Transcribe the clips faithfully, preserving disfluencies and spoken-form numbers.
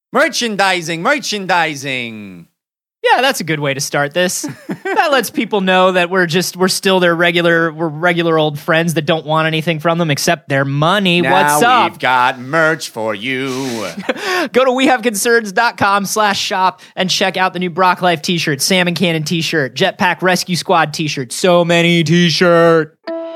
Merchandising, merchandising. Yeah, that's a good way to start this. That lets people know that we're just we're still their regular we're regular old friends that don't want anything from them except their money. Now What's up? We've got merch for you. Go to wehaveconcerns.com slash shop and check out the new Brock Life t-shirt, Salmon Cannon t-shirt, Jetpack Rescue Squad t-shirt, so many t-shirt.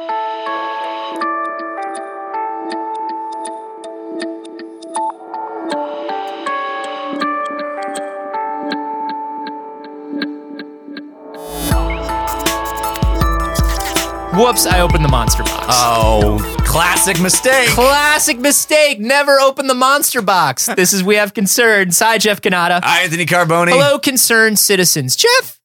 Whoops, I opened the monster box. Oh, classic mistake. Classic mistake. Never open the monster box. This is We Have Concerns. Hi, Jeff Canada. Hi, Anthony Carboni. Hello, concerned citizens. Jeff,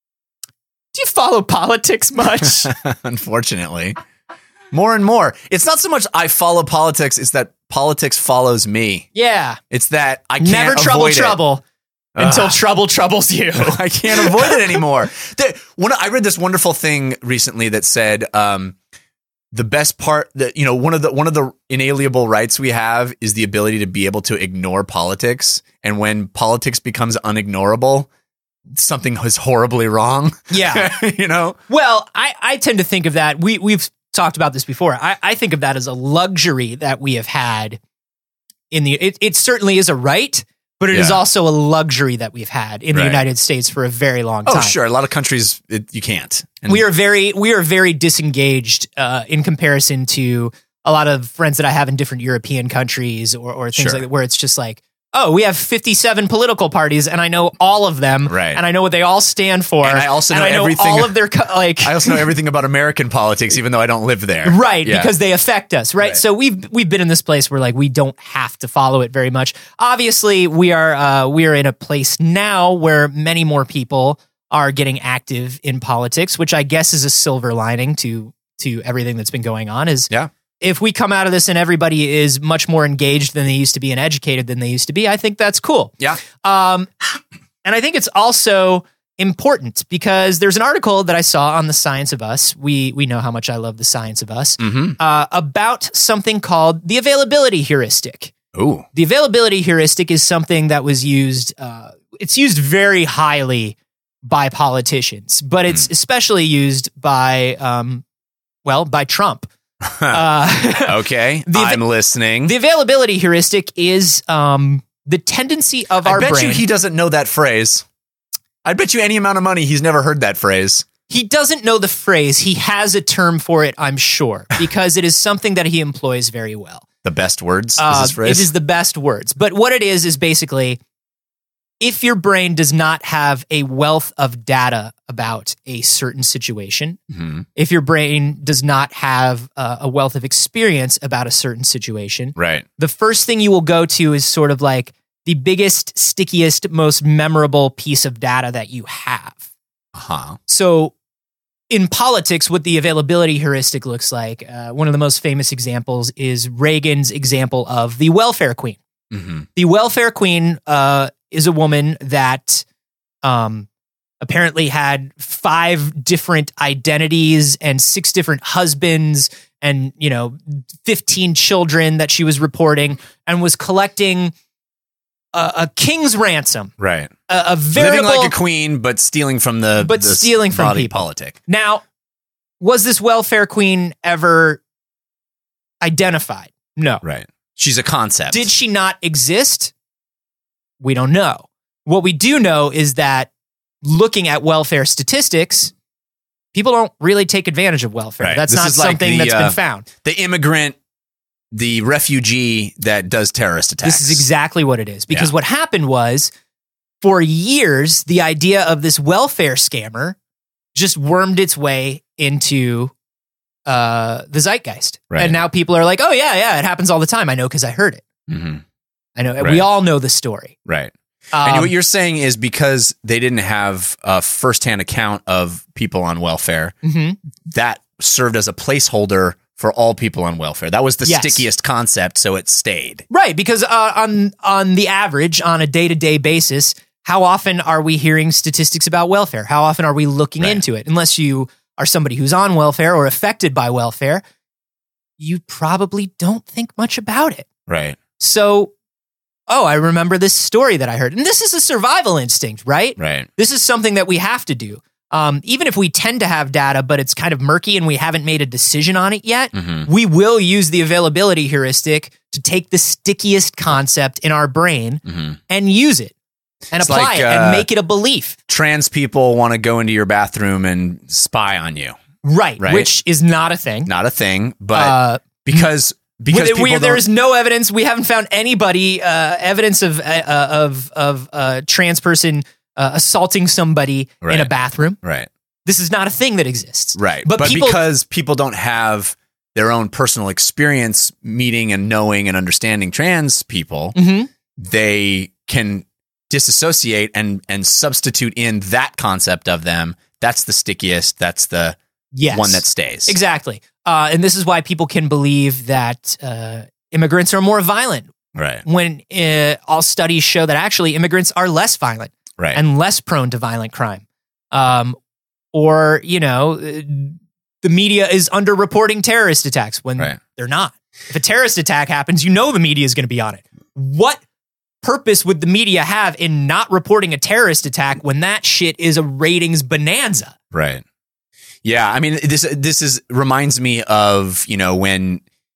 do you follow politics much? Unfortunately. More and more. It's not so much I follow politics, it's that politics follows me. Yeah. It's that I can't Never trouble avoid it. trouble. Until Ugh. trouble troubles you. I can't avoid it anymore. The, one, I read this wonderful thing recently that said um, the best part that, you know, one of the one of the inalienable rights we have is the ability to be able to ignore politics. And when politics becomes unignorable, something is horribly wrong. Yeah. You know? Well, I, I tend to think of that. We, we've talked about this before. I, I think of that as a luxury that we have had in the, it, it certainly is a right. But it Yeah. is also a luxury that we've had in the Right. United States for a very long time. Oh, sure. A lot of countries, it, you can't. And We are very, we are very disengaged uh, in comparison to a lot of friends that I have in different European countries or, or things Sure. like that, where it's just like, oh, we have fifty-seven political parties, and I know all of them, Right. and I know what they all stand for, And I also know and I know everything- all of their co- like. I also know everything about American politics, even though I don't live there. Right, Yeah. because they affect us, right? Right. So we've we've been in this place where like we don't have to follow it very much. Obviously, we are uh, we are in a place now where many more people are getting active in politics, which I guess is a silver lining to to everything that's been going on. Is Yeah. if we come out of this and everybody is much more engaged than they used to be and educated than they used to be, I think that's cool. Yeah. Um, and I think it's also important because there's an article that I saw on the Science of Us. We we know how much I love the Science of Us Mm-hmm. uh, about something called the availability heuristic. Ooh. The availability heuristic is something that was used. Uh, it's used very highly by politicians, but it's especially used by um, well by Trump. Uh, Okay. The- I'm listening. the availability heuristic is um, the tendency of I our bet brain. you he doesn't know that phrase. I bet you any amount of money he's never heard that phrase. He doesn't know the phrase. He has a term for it, I'm sure, because it is something that he employs very well. The best words Uh, is his phrase. It is the best words. But what it is is basically if your brain does not have a wealth of data about a certain situation, Mhm. if your brain does not have uh, a wealth of experience about a certain situation, Right. the first thing you will go to is sort of like the biggest, stickiest, most memorable piece of data that you have. Uh-huh. So in politics, what the availability heuristic looks like, uh, one of the most famous examples is Reagan's example of the welfare queen. Mm-hmm. The welfare queen uh, is a woman that um, apparently had five different identities and six different husbands and, you know, fifteen children that she was reporting and was collecting a, a king's ransom, Right. a, a veritable... Living like a queen, but stealing from the But the stealing from body people. politic. Now, was this welfare queen ever identified? No. Right. She's a concept. Did she not exist? We don't know. What we do know is that looking at welfare statistics, people don't really take advantage of welfare. Right. That's This not is like something the, that's uh, been found. the immigrant, the refugee that does terrorist attacks? This is exactly what it is. Because Yeah. what happened was, for years, the idea of this welfare scammer just wormed its way into uh, the zeitgeist. Right. And now people are like, oh, yeah, yeah, it happens all the time. I know because I heard it. Mm-hmm. I know. Right. We all know the story. Right. Um, and what you're saying is because they didn't have a firsthand account of people on welfare, mhm. that served as a placeholder for all people on welfare. That was the Yes. stickiest concept, so it stayed. Right, because uh, on on the average, on a day to day basis, how often are we hearing statistics about welfare? How often are we looking Right. into it? Unless you are somebody who's on welfare or affected by welfare, you probably don't think much about it. Right. So oh, I remember this story that I heard. And this is a survival instinct, right? Right. This is something that we have to do. Um, even if we tend to have data, but it's kind of murky and we haven't made a decision on it yet, Mm-hmm. we will use the availability heuristic to take the stickiest concept in our brain Mm-hmm. and use it and It's apply like, it uh, and make it a belief. Trans people want to go into your bathroom and spy on you. Right, right. which is not a thing. Not a thing, but Uh, because because we, people we, there don't- is no evidence. We haven't found anybody uh, evidence of uh, of of a trans person uh, assaulting somebody Right. in a bathroom. right. This is not a thing that exists. Right. But But, people- because people don't have their own personal experience meeting and knowing and understanding trans people, Mhm. they can disassociate and and substitute in that concept of them. That's the stickiest. That's the Yes. one that stays. Exactly. Uh, and this is why people can believe that uh, immigrants are more violent Right. when uh, all studies show that actually immigrants are less violent Right. and less prone to violent crime. Um, or, you know, uh, the media is underreporting terrorist attacks when Right. they're not. If a terrorist attack happens, you know the media is going to be on it. What purpose would the media have in not reporting a terrorist attack when that shit is a ratings bonanza? Right. Yeah, I mean this this is reminds me of, you know, when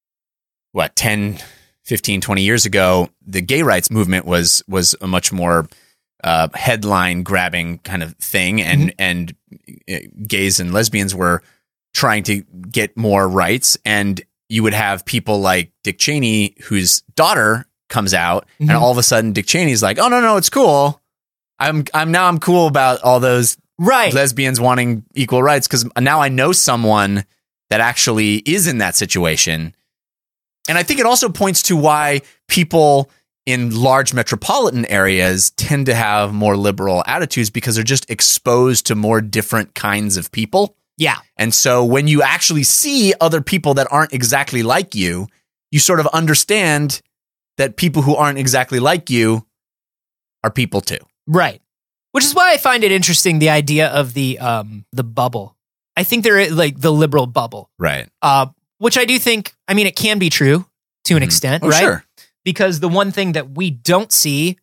what ten, fifteen, twenty years ago, the gay rights movement was was a much more uh, headline grabbing kind of thing, and Mm-hmm. and uh, gays and lesbians were trying to get more rights, and you would have people like Dick Cheney, whose daughter comes out, Mhm. and all of a sudden Dick Cheney's like, "Oh no, no, it's cool. I'm I'm now I'm cool about all those Right. lesbians wanting equal rights because now I know someone that actually is in that situation." And I think it also points to why people in large metropolitan areas tend to have more liberal attitudes, because they're just exposed to more different kinds of people. Yeah. And so when you actually see other people that aren't exactly like you, you sort of understand that people who aren't exactly like you are people too. Right. Which is why I find it interesting, the idea of the um the bubble. I think there is like the liberal bubble. Right. Uh which I do think, I mean, it can be true to an Mhm. extent, Oh, right? sure. Because the one thing that we don't see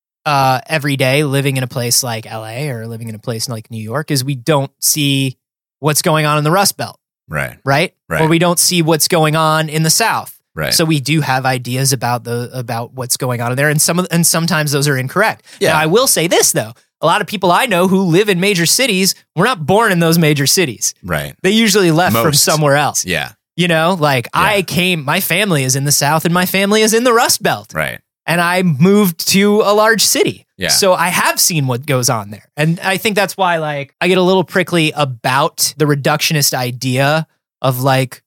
uh every day living in a place like L A or living in a place like New York is we don't see what's going on in the Rust Belt, Right. right? Right. Or we don't see what's going on in the South. Right. So we do have ideas about the about what's going on in there, and some of, and sometimes those are incorrect. Yeah. Now, I will say this though: a lot of people I know who live in major cities were not born in those major cities. right. They usually left from Most. somewhere else. Yeah. You know, like Yeah. I came, my family is in the South, and my family is in the Rust Belt, Right. and I moved to a large city. Yeah. So I have seen what goes on there, and I think that's why, like, I get a little prickly about the reductionist idea of like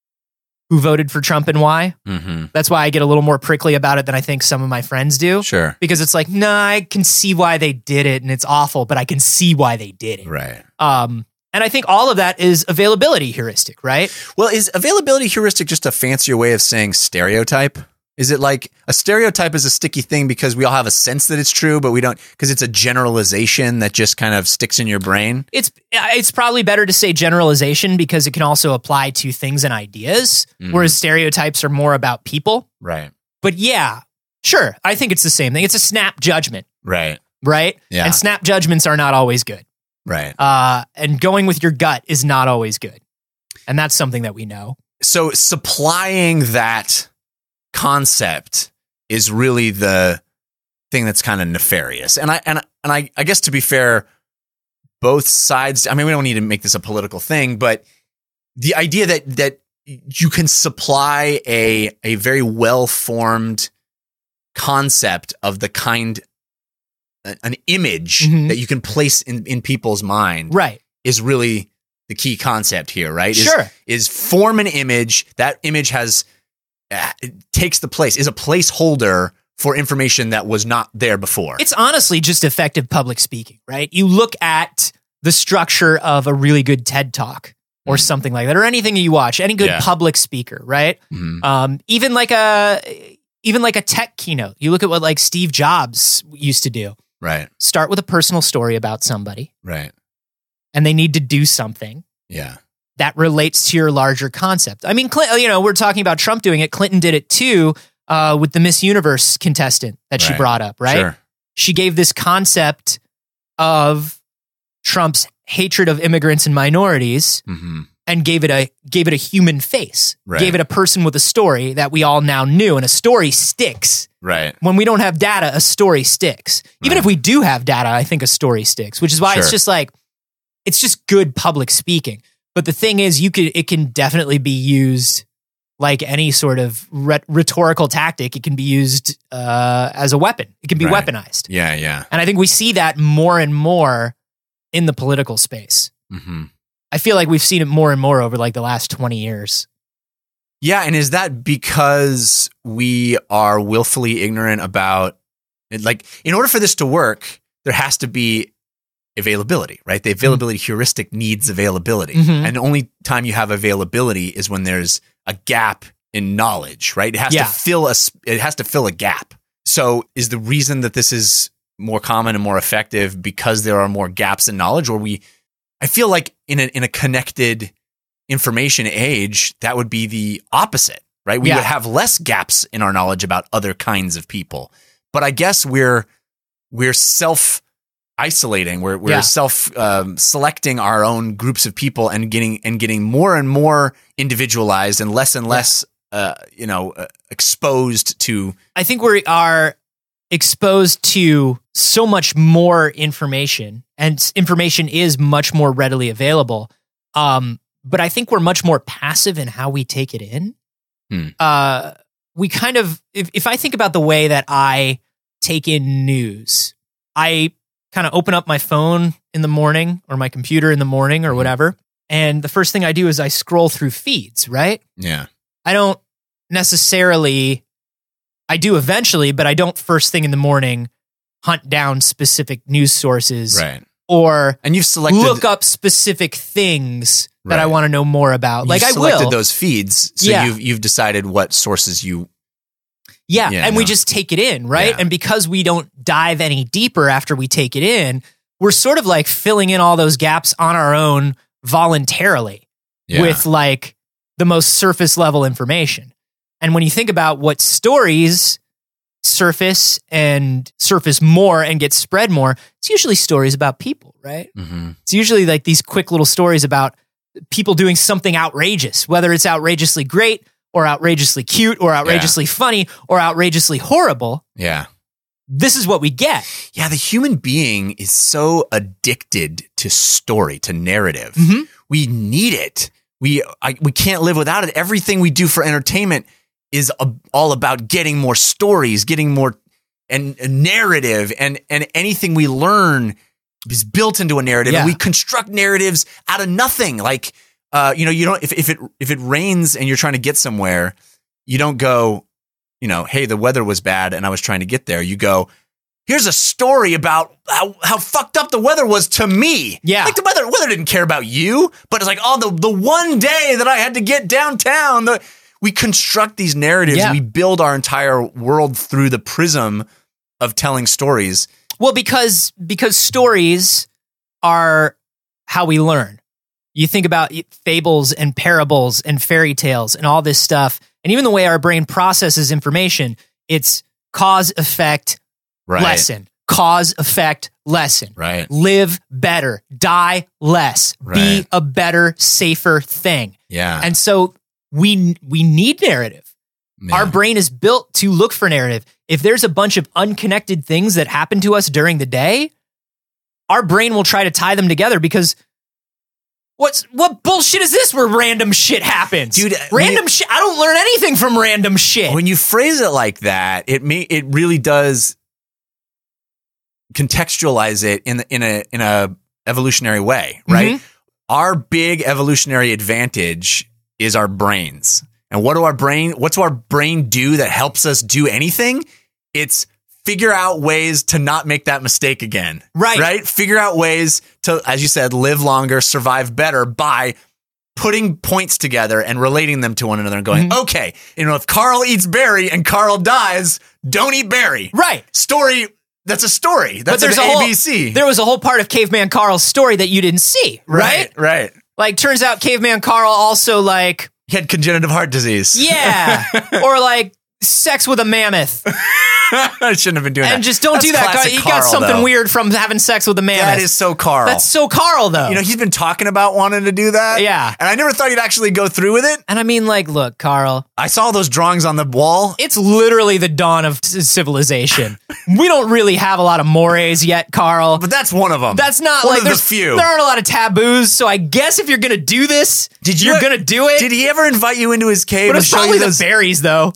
who voted for Trump and why. Mm-hmm. That's why I get a little more prickly about it than I think some of my friends do. Sure. Because it's like, nah, I can see why they did it and it's awful, but I can see why they did it. Right. Um, and I think all of that is availability heuristic, right? Well, is availability heuristic just a fancier way of saying stereotype? Is it like a stereotype is a sticky thing because we all have a sense that it's true, but we don't, because it's a generalization that just kind of sticks in your brain? It's it's probably better to say generalization because it can also apply to things and ideas, Mhm. whereas stereotypes are more about people. Right. But yeah, sure, I think it's the same thing. It's a snap judgment, Right. right? Yeah. And snap judgments are not always good. Right. Uh, and going with your gut is not always good. And that's something that we know. So supplying that concept is really the thing that's kind of nefarious. And I and and I, I guess to be fair, both sides, I mean, we don't need to make this a political thing, but the idea that that you can supply a a very well-formed concept of the kind an image Mhm. that you can place in, in people's mind Right. is really the key concept here, right? Is, Sure. is form an image. That image has uh, it takes the place, is a placeholder for information that was not there before. It's honestly just effective public speaking, right? You look at the structure of a really good TED Talk or Mhm. something like that, or anything you watch, any good Yeah. public speaker, right? Mhm. Um, even like a even like a tech keynote. You look at what like Steve Jobs used to do. Right, Start with a personal story about somebody, right. and they need to do something Yeah, that relates to your larger concept. I mean, Clint, you know, we're talking about Trump doing it. Clinton did it too. uh, with the Miss Universe contestant that she Right. brought up, right? Sure. She gave this concept of Trump's hatred of immigrants and minorities Mm-hmm. and gave it a gave it a human face. Right. Gave it a person with a story that we all now knew, and a story sticks. Right. When we don't have data, a story sticks. Even Right. if we do have data, I think a story sticks, which is why it's Sure. just like it's just good public speaking. But the thing is, you could it can definitely be used like any sort of rhet- rhetorical tactic. It can be used uh, as a weapon. It can be Right. weaponized, Yeah. Yeah. and I think we see that more and more in the political space. Mm-hmm. I feel like we've seen it more and more over like the last twenty years. Yeah, and is that because we are willfully ignorant about like in order for this to work, there has to be availability, right? The availability heuristic needs availability. Mhm. And the only time you have availability is when there's a gap in knowledge, right? It has Yeah. to fill a s- it has to fill a gap. So is the reason that this is more common and more effective because there are more gaps in knowledge, or we I feel like in a in a connected information age, that would be the opposite, right? We Yeah. would have less gaps in our knowledge about other kinds of people. But I guess we're we're self isolating. We're we're Yeah. self um, selecting our own groups of people and getting and getting more and more individualized and less and less, uh, you know, uh, exposed to. I think we are exposed to so much more information, and s- information is much more readily available. Um, but I think we're much more passive in how we take it in. Hmm. Uh, we kind of, if, if I think about the way that I take in news, I kind of open up my phone in the morning or my computer in the morning or whatever. And the first thing I do is I scroll through feeds, right? Yeah. I don't necessarily, I do eventually, but I don't first thing in the morning hunt down specific news sources Right. or And you've selected look up specific things that I Right. want to know more about. Like you've I selected will. those feeds, so Yeah. you've you've decided what sources you. Yeah, Yeah, and we no. just take it in, right? Yeah. And because we don't dive any deeper after we take it in, we're sort of like filling in all those gaps on our own voluntarily Yeah. with like the most surface level information. And when you think about what stories surface and surface more and get spread more, it's usually stories about people, right? Mm-hmm. It's usually like these quick little stories about people doing something outrageous, whether it's outrageously great or outrageously cute or outrageously funny or outrageously horrible. Yeah. This is what we get. Yeah, the human being is so addicted to story, to narrative. Mhm. We need it. We I, we can't live without it. Everything we do for entertainment is a, all about getting more stories, getting more and, and narrative, and and anything we learn is built into a narrative. Yeah. And we construct narratives out of nothing. Like uh, you know, you don't if if it if it rains and you're trying to get somewhere, you don't go, you know, hey, the weather was bad and I was trying to get there. You go, here's a story about how, how fucked up the weather was to me. Yeah. Like the weather, weather didn't care about you, but it's like, oh, the, the one day that I had to get downtown, the, we construct these narratives. Yeah. We build our entire world through the prism of telling stories. Well, because because stories are how we learn. You think about fables and parables and fairy tales and all this stuff, and even the way our brain processes information, it's cause, effect, Right. lesson. Cause, effect, lesson. Right. Live better, die less, Right. be a better, safer thing. Yeah. And so we we need narrative. Yeah. Our brain is built to look for narrative. If there's a bunch of unconnected things that happen to us during the day, our brain will try to tie them together because what's what bullshit is this where random shit happens? Dude, random when shit. I don't learn anything from random shit. When you phrase it like that, it may it really does contextualize it in in a in a evolutionary way, right? Mhm. Our big evolutionary advantage is our brains. And what do our brain what's our brain do that helps us do anything? It's figure out ways to not make that mistake again. Right. Right? Figure out ways to, as you said, live longer, survive better by putting points together and relating them to one another and going, Mhm. okay, you know, if Carl eats berry and Carl dies, don't eat berry. Right. Story, that's a story. That's there's an a whole- A B C. There was a whole part of Caveman Carl's story that you didn't see, right? Right, right. Like, turns out Caveman Carl also, like, He had congenital heart disease. yeah. Or, like, sex with a mammoth. I shouldn't have been doing and that. And just don't That's do that. classic You Carl, got something though. weird from having sex with a mammoth. That is so Carl. That's so Carl, though. You know, he's been talking about wanting to do that. Yeah. And I never thought he'd actually go through with it. And I mean, like, look, Carl. I saw those drawings on the wall. It's literally the dawn of c- civilization. We don't really have a lot of mores yet, Carl. But that's one of them. That's not one like of the there's few. There aren't a lot of taboos, so I guess if you're gonna do this, Did you- you're gonna do it. Did he ever invite you into his cave but and it's show probably you the those? berries, though.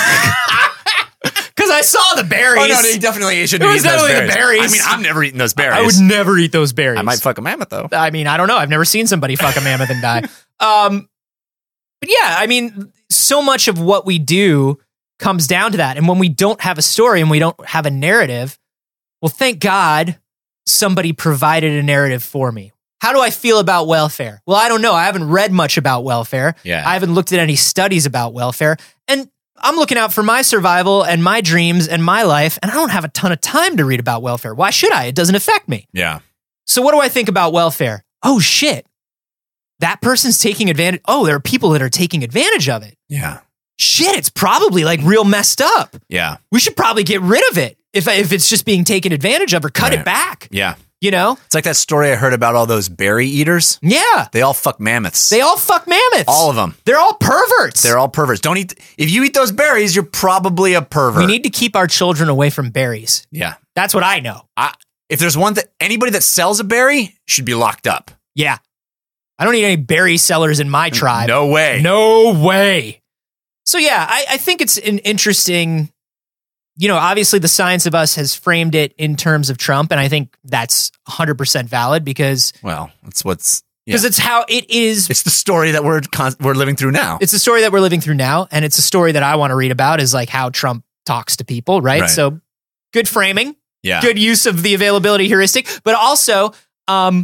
Because I saw the berries. Oh no, he definitely shouldn't It be was eating those definitely the berries. berries. I mean, I'm never eating those berries. I would never eat those berries. I might fuck a mammoth though. I mean, I don't know. I've never seen somebody fuck a mammoth and die. Um, but yeah, I mean, so much of what we do comes down to that. And when we don't have a story and we don't have a narrative, well, thank God somebody provided a narrative for me. How do I feel about welfare? Well, I don't know. I haven't read much about welfare. Yeah. I haven't looked at any studies about welfare. And I'm looking out for my survival and my dreams and my life, and I don't have a ton of time to read about welfare. Why should I? It doesn't affect me. Yeah. So what do I think about welfare? Oh, shit. That person's taking advantage. Oh, there are people that are taking advantage of it. Yeah. Shit, it's probably like real messed up. Yeah. We should probably get rid of it if, if it's just being taken advantage of or cut Right. it back. Yeah. You know? It's like that story I heard about all those berry eaters. Yeah. They all fuck mammoths. They all fuck mammoths. all of them. They're all perverts. They're all perverts. Don't eat. If you eat those berries, you're probably a pervert. We need to keep our children away from berries. Yeah. That's what I know. I, if there's one that anybody that sells a berry should be locked up. Yeah. I don't need any berry sellers in my tribe. No way. No way. So yeah, I, I think it's an interesting, you know, obviously the Science of Us has framed it in terms of Trump, and I think that's one hundred percent valid because Well, that's what's yeah. because it's how it is. It's the story that we're con- we're living through now. It's a story that we're living through now, and it's a story that I want to read about is like how Trump talks to people, right? Right. So good framing, yeah. good use of the availability heuristic, but also um,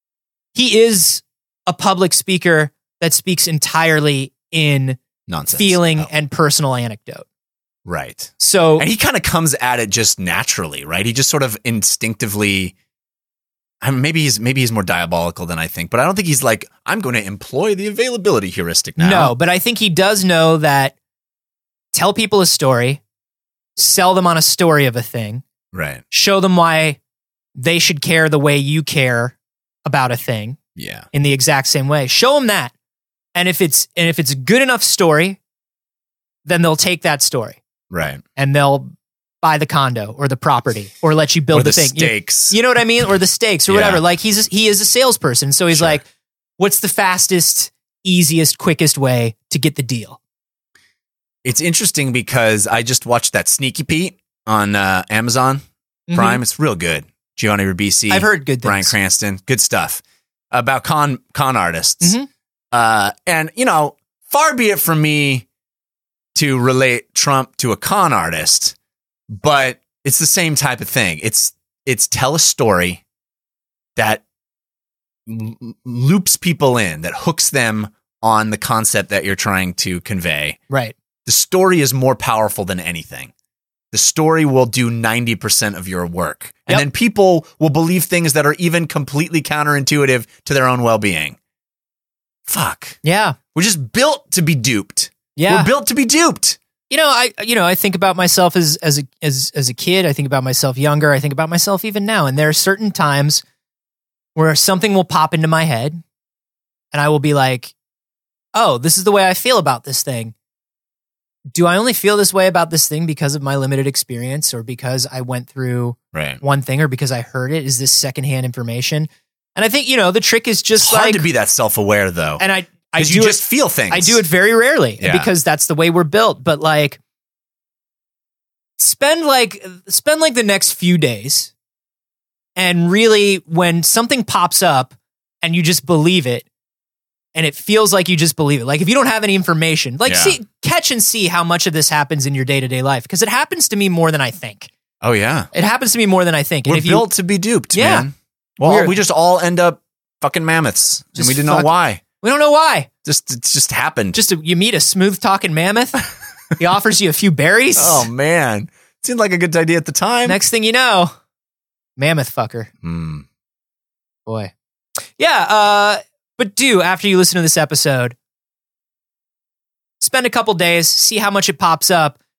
he is a public speaker that speaks entirely in Nonsense. feeling Oh. and personal anecdote. Right. So And he kind of comes at it just naturally, right? He just sort of instinctively. I mean, maybe he's maybe he's more diabolical than I think, but I don't think he's like, I'm going to employ the availability heuristic now. no, but I think he does know that tell people a story, sell them on a story of a thing, Right. show them why they should care the way you care about a thing Yeah. in the exact same way. Show them that. And if it's and if it's a good enough story, then they'll take that story Right. and they'll buy the condo or the property or let you build Or the, the thing. You- stakes. You, know what I mean? Or the stakes or Yeah. whatever. Like he's a, he is a salesperson. So he's Sure. like, what's the fastest, easiest, quickest way to get the deal? It's interesting because I just watched that Sneaky Pete on uh, Amazon Prime. It's real good. Giovanni Ribisi. I've heard good things. Bryan Cranston. Good stuff. About con con artists. Mhm. Uh, and, you know, far be it from me to relate Trump to a con artist, but it's the same type of thing. It's it's tell a story that l- loops people in, that hooks them on the concept that you're trying to convey. Right. The story is more powerful than anything. The story will do ninety percent of your work. And Yep. then people will believe things that are even completely counterintuitive to their own well-being. Fuck. Yeah. We're just built to be duped. Yeah. We're built to be duped. You know, I you know, I think about myself as as a as as a kid, I think about myself younger, I think about myself even now, and there are certain times where something will pop into my head and I will be like, "Oh, this is the way I feel about this thing." Do I only feel this way about this thing because of my limited experience or because I went through Right. one thing or because I heard it? Is this secondhand information? And I think, you know, the trick is just It's hard like to be that self-aware though. and I I Because do you it- just feel things. I do it very rarely Yeah. because that's the way we're built. But like, spend like spend like the next few days, and really, when something pops up and you just believe it, and it feels like you just believe it. Like if you don't have any information, like Yeah. see, catch and see how much of this happens in your day to day life because it happens to me more than I think. Oh yeah. It happens to me more than I think. We're and if built to be duped, Yeah. man. Well, We're- we just all end up fucking mammoths. and Just we didn't fuck- know why. you, we don't know why. Just it just happened. Just a, you meet a smooth talking mammoth. He offers you a few berries. Oh man. Seemed like a good idea at the time. Next thing you know, mammoth fucker. Hmm. Boy. Yeah, uh, but do, after you listen to this episode, spend a couple days, see how much it pops up,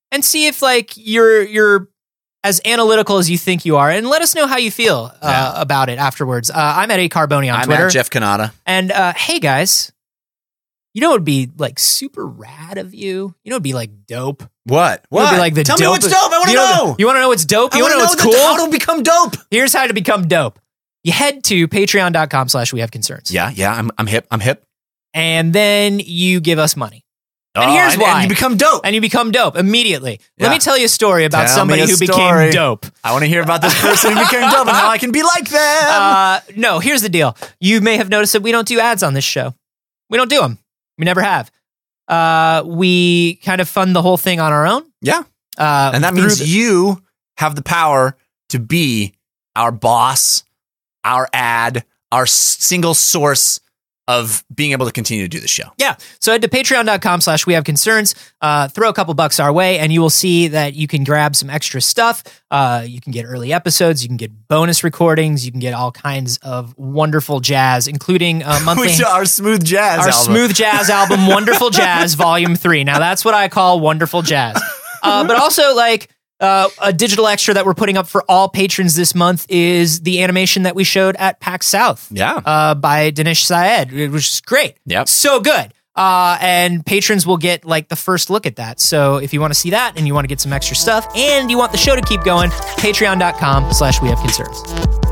and see if like you're you're as analytical as you think you are, and let us know how you feel uh, Yeah. about it afterwards. Uh, I'm at A Carboni on I'm Twitter. at Jeff Canada. And uh, hey guys, you know what would be like super rad of you? You know what would be like dope? What? You know What? Be like the Tell dope me what's dope. I want to you know. You want to know what's dope? I You want to know wanna what's the- cool? How to become dope? Here's how to become dope. You head to patreon.com slash we have concerns. Yeah, yeah. I'm, I'm hip. I'm hip. And then you give us money. And Oh, here's and, why. And you become dope. And you become dope immediately. Let Yeah. me tell you a story about Tell somebody me a who story. became dope. I want to hear about this person who became dope and how I can be like them. Uh, no, here's the deal. You may have noticed that we don't do ads on this show. We don't do them. We never have. Uh, we kind of fund the whole thing on our own. yeah. Uh, And that through means the- you have the power to be our boss, our ad, our s- single source of being able to continue to do the show. Yeah. So head to patreon.com slash we have concerns, uh, throw a couple bucks our way, and you will see that you can grab some extra stuff. Uh, you can get early episodes, you can get bonus recordings, you can get all kinds of wonderful jazz, including uh, monthly. Which our smooth jazz our album. smooth jazz album, Wonderful Jazz, Volume Three. Now that's what I call wonderful jazz. Uh, but also, like uh, a digital extra that we're putting up for all patrons this month is the animation that we showed at PAX South. Yeah. uh, by Dinesh Syed, which is great. Yep. So good. Uh, and patrons will get like the first look at that. So if you want to see that and you want to get some extra stuff and you want the show to keep going, patreon.com slash we have concerns.